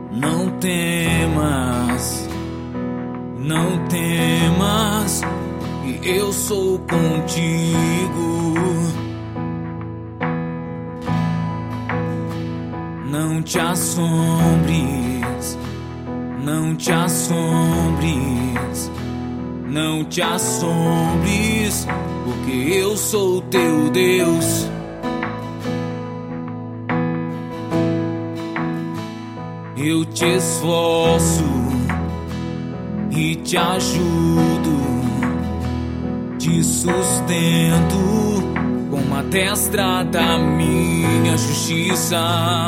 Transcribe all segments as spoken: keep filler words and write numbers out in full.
Não temas, não temas, que eu sou contigo. Não te assombres, não te assombres, não te assombres, porque eu sou teu Deus. Eu te esforço e te ajudo, te sustento com a destra da minha justiça.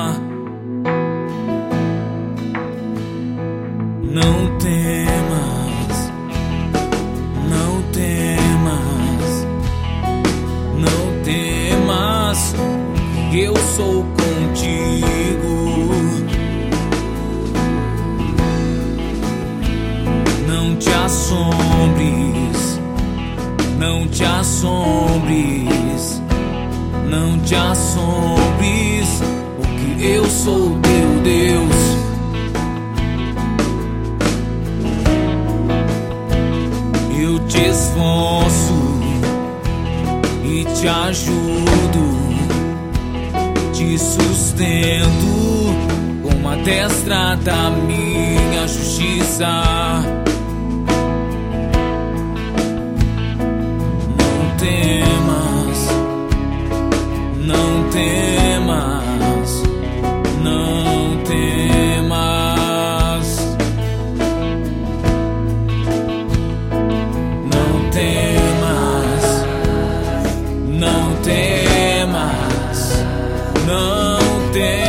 Não temas, não temas, não temas, eu sou contigo. Não te assombres, não te assombres, não te assombres, porque eu sou teu Deus. Eu te esforço e te ajudo, te sustento com a destra da minha justiça. Não temas, não temas, não temas, não temas, não temas, não temas.